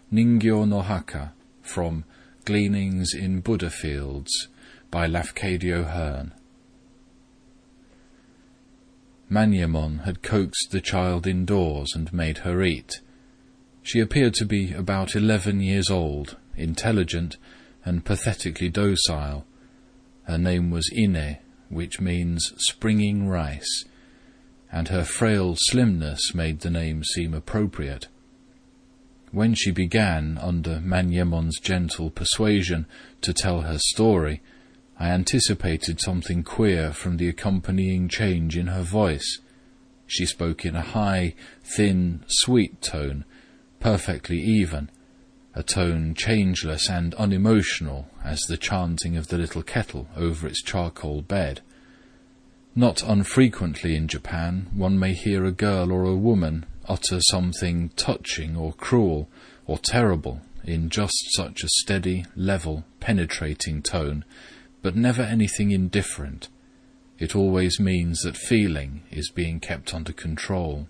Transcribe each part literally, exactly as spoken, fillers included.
Ningyo no Haka, from Gleanings in Buddha Fields by Lafcadio Hearn. Manyemon had coaxed the child indoors and made her eat. She appeared to be about eleven years old, intelligent and pathetically docile. Her name was Ine, which means springing rice, and her frail slimness made the name seem appropriate. When she began, under Manyemon's gentle persuasion, to tell her story, I anticipated something queer from the accompanying change in her voice. She spoke in a high, thin, sweet tone, perfectly even, a tone changeless and unemotional as the chanting of the little kettle over its charcoal bed. Not unfrequently in Japan, one may hear a girl or a woman utter something touching or cruel or terrible in just such a steady, level, penetrating tone, but never anything indifferent. It always means that feeling is being kept under control.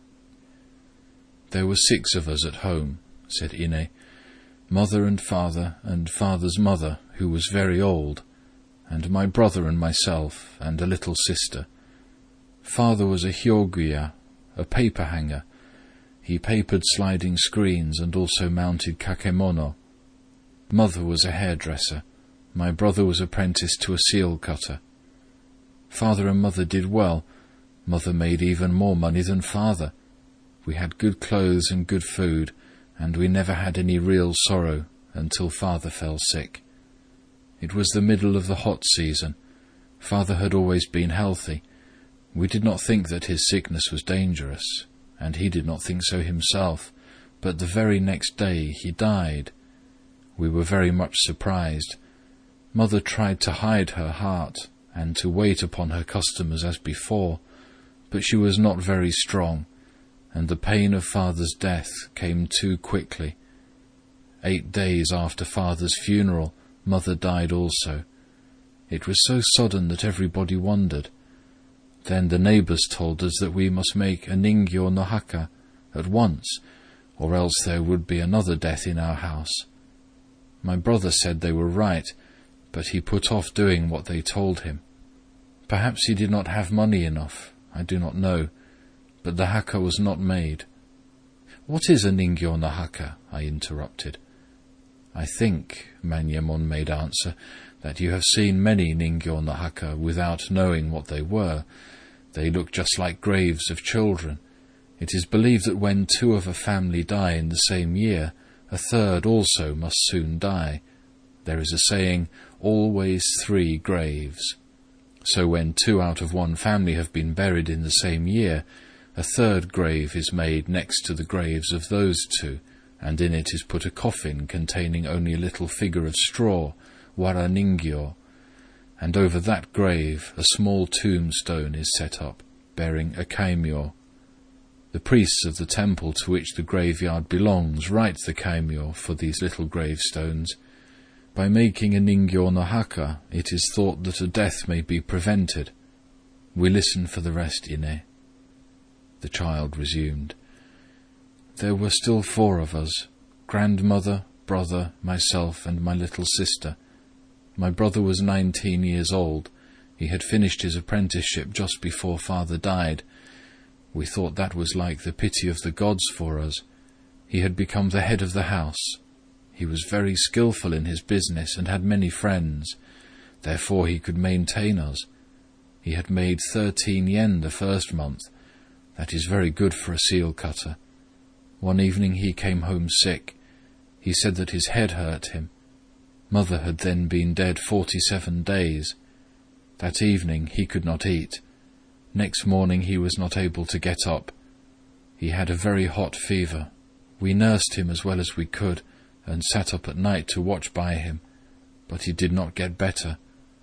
"There were six of us at home," said Ine, "mother and father and father's mother, who was very old, and my brother and myself and a little sister. Father was a hyoguya, a paper hanger. He papered sliding screens and also mounted kakemono. Mother was a hairdresser. My brother was apprenticed to a seal cutter. Father and mother did well. Mother made even more money than father. We had good clothes and good food, and we never had any real sorrow until father fell sick. It was the middle of the hot season. Father had always been healthy. We did not think that his sickness was dangerous, and he did not think so himself, but the very next day he died. We were very much surprised. Mother tried to hide her heart and to wait upon her customers as before, but she was not very strong, and the pain of father's death came too quickly. Eight days after father's funeral, mother died also. It was so sudden that everybody wondered. Then the neighbors told us that we must make a Ningyo no Haka at once, or else there would be another death in our house. My brother said they were right, but he put off doing what they told him. Perhaps he did not have money enough, I do not know, but the haka was not made." "What is a Ningyo no Haka?" I interrupted. "I think," Manyemon made answer, "that you have seen many Ningyo no Haka without knowing what they were. They look just like graves of children. It is believed that when two of a family die in the same year, a third also must soon die. There is a saying, 'always three graves.' So when two out of one family have been buried in the same year, a third grave is made next to the graves of those two, and in it is put a coffin containing only a little figure of straw, wara ningyo, and over that grave a small tombstone is set up, bearing a kaimyo. The priests of the temple to which the graveyard belongs write the kaimyo for these little gravestones. By making a Ningyo no Haka, it is thought that a death may be prevented. We listen for the rest, Ine." The child resumed. "There were still four of us, grandmother, brother, myself, and my little sister. My brother was nineteen years old. He had finished his apprenticeship just before father died. We thought that was like the pity of the gods for us. He had become the head of the house. He was very skillful in his business and had many friends. Therefore he could maintain us. He had made thirteen yen the first month. That is very good for a seal cutter. One evening he came home sick. He said that his head hurt him. Mother had then been dead forty-seven days. That evening he could not eat. Next morning he was not able to get up. He had a very hot fever. We nursed him as well as we could, and sat up at night to watch by him, but he did not get better.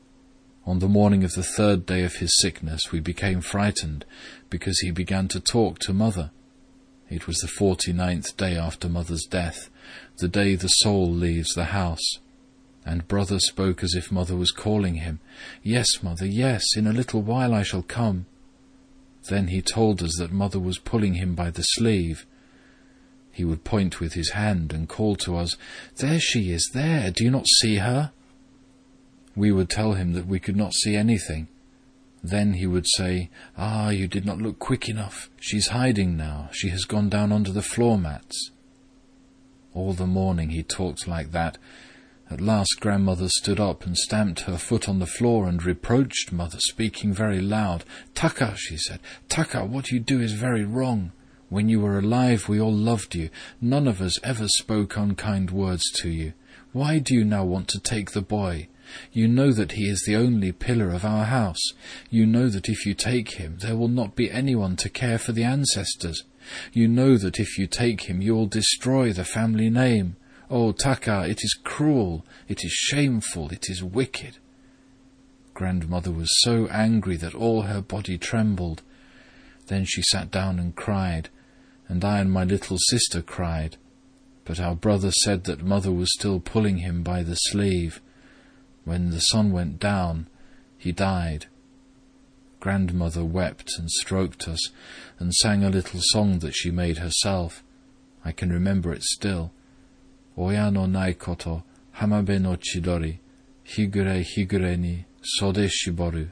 On the morning of the third day of his sickness we became frightened, because he began to talk to mother. It was the forty-ninth day after mother's death, the day the soul leaves the house, and brother spoke as if mother was calling him. 'Yes, mother, yes, in a little while I shall come.' Then he told us that mother was pulling him by the sleeve. He would point with his hand and call to us, "There she is, there, do you not see her?" We would tell him that we could not see anything. Then he would say, "Ah, you did not look quick enough. She's hiding now. She has gone down under the floor mats." All the morning he talked like that. At last grandmother stood up and stamped her foot on the floor and reproached mother, speaking very loud. "Taka," she said, "Taka, what you do is very wrong. When you were alive, we all loved you. None of us ever spoke unkind words to you. Why do you now want to take the boy? You know that he is the only pillar of our house. You know that if you take him, there will not be anyone to care for the ancestors. You know that if you take him, you will destroy the family name. Oh, Taka, it is cruel, it is shameful, it is wicked." Grandmother was so angry that all her body trembled. Then she sat down and cried, and I and my little sister cried. But our brother said that mother was still pulling him by the sleeve. When the sun went down, he died. Grandmother wept and stroked us, and sang a little song that she made herself. I can remember it still. Oya no nai koto, hamabe no chidori, higure higure ni sode shiboru.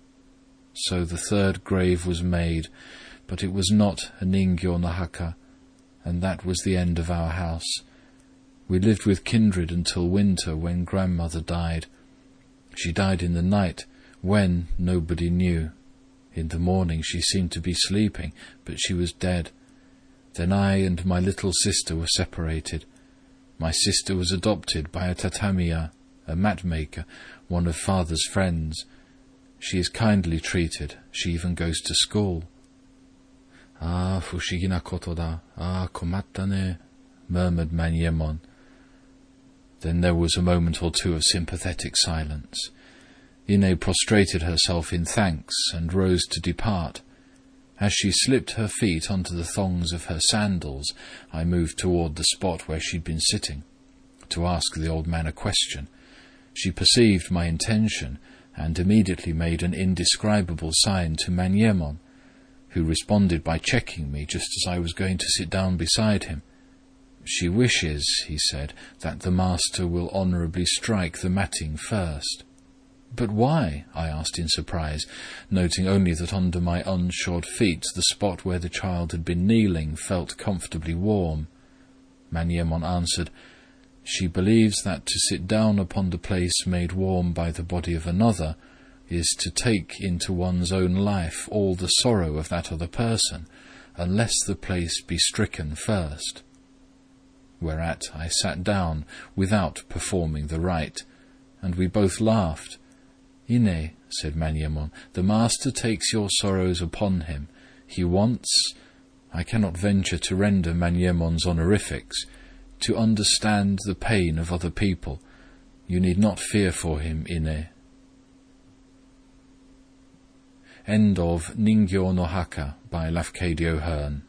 So the third grave was made, but it was not a ningyo no haka, and that was the end of our house. We lived with kindred until winter, when grandmother died. She died in the night, when nobody knew. In the morning she seemed to be sleeping, but she was dead. Then I and my little sister were separated. My sister was adopted by a tatamiya, a mat maker, one of father's friends. She is kindly treated. She even goes to school. "Ah, fushigi na koto da. Ah, komatta ne," murmured Manyemon. Then there was a moment or two of sympathetic silence. Ine prostrated herself in thanks and rose to depart. As she slipped her feet onto the thongs of her sandals, I moved toward the spot where she'd been sitting, to ask the old man a question. She perceived my intention, and immediately made an indescribable sign to Manyemon, who responded by checking me just as I was going to sit down beside him. "She wishes," he said, "that the master will honourably strike the matting first." "But why?" I asked in surprise, noting only that under my unshod feet the spot where the child had been kneeling felt comfortably warm. Manyemon answered, "She believes that to sit down upon the place made warm by the body of another is to take into one's own life all the sorrow of that other person, unless the place be stricken first." Whereat I sat down without performing the rite, and we both laughed. "Ine," said Manyemon, "the master takes your sorrows upon him. He wants," I cannot venture to render Manyemon's honorifics, "to understand the pain of other people. You need not fear for him, Ine." End of Ningyo no Haka by Lafcadio Hearn.